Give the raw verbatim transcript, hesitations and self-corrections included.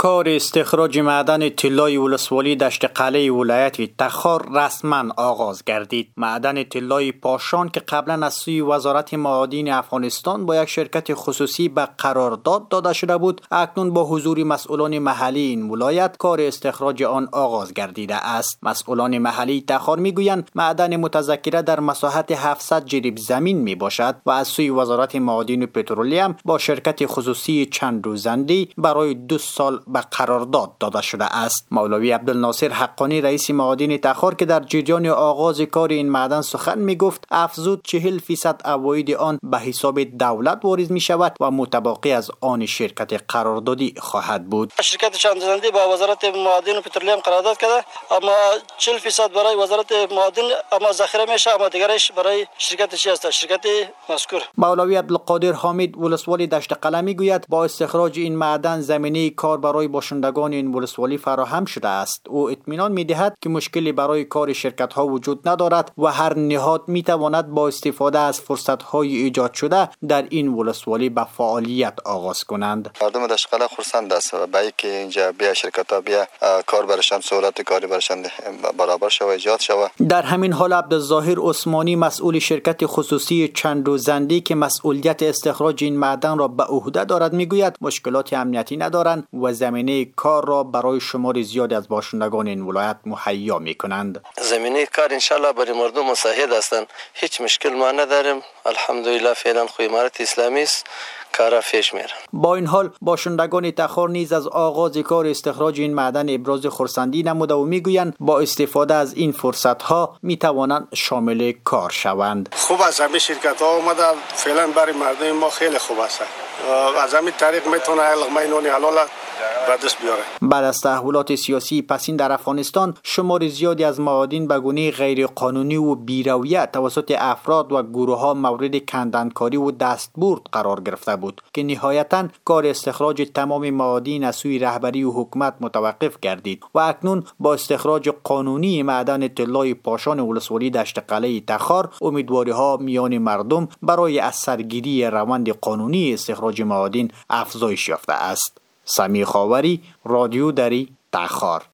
کار استخراج معدن طلای ولسوالی دشت قلعه ولایت تخار رسما آغاز گردید. معدن طلای پاشان که قبلا از سوی وزارت معادن افغانستان با یک شرکت خصوصی به قرارداد داده شده بود، اکنون با حضور مسئولان محلی این ولایت کار استخراج آن آغاز گردیده است. مسئولان محلی تخار میگویند معدن متذکره در مساحت هفتصد جریب زمین می باشد و از سوی وزارت معادن و پترولیم با شرکت خصوصی چند روزندی برای دو سال به قرارداد داده شده است. مولوی عبدالناصر حقانی رئیس معادن تخار که در جریان آغاز کار این معدن سخن می گفت، افزود چهل فیصد عواید آن به حساب دولت واریز می شود و متباقی از آن شرکت قراردادی خواهد بود. شرکت چند روزندی با وزارت معادن و پترولیم قرارداد کرده، اما چهل فیصد برای وزارت معادن اما ذخیره میشه، اما دیگرش برای شرکت چی است؟ شرکت مذکور. مولوی عبدالقادر حامد ولسوالی دشت قلعه میگوید با استخراج این معدن زمینه کار برای باشندگان این ولسوالی فراهم شده است. او اطمینان میدهد که مشکلی برای کار شرکت ها وجود ندارد و هر نهاد میتواند با استفاده از فرصت های ایجاد شده در این ولسوالی به فعالیت آغاز کنند. مردم دشت قلعه خرسند است و به اینکه اینجا بیا شرکت ها بیا کار برشان، سهولت کاری برشان برابر شود، ایجاد شود. در همین حال عبدالظاهر عثمانی مسئول شرکت خصوصی چند روزندی که مسئولیت استخراج این معدن را به عهده دارد میگوید مشکلات امنیتی ندارند و زمینه کار را برای شمار زیادی از باشندگان این ولایت مهیا میکنند. زمینه کار انشالله برای مردم مساعد هستند، هیچ مشکل ما نداریم. الحمدلله فعلا خو امارت اسلامی است، کارا پیش میره. با این حال باشندگان تخار نیز از آغاز کار استخراج این معدن ابراز خرسندی نموده و میگویند با استفاده از این فرصت ها میتوانند شامل کار شوند. خوب است، همه شرکت ها اومده، فعلا برای مردم ما خیلی خوب است. از همین طریق میتونه لقمه نون حلال به دست بیاره. بعد از تحولات سیاسی پسین در افغانستان، شمار زیادی از معادن به گونه غیر قانونی و بی‌رویه توسط افراد و گروه ها مورد کندنکاری و دستبرد قرار گرفته بود که نهایتاً کار استخراج تمام معادن از سوی رهبری و حکومت متوقف گردید و اکنون با استخراج قانونی معدن طلای پاشان ولسوالی دشت قلعه تخار، امیدواری ها میان مردم برای از سرگیری روند قانونی استخراج معادن افزایش یافته است. سمیع خاوری، رادیو دری، تخار.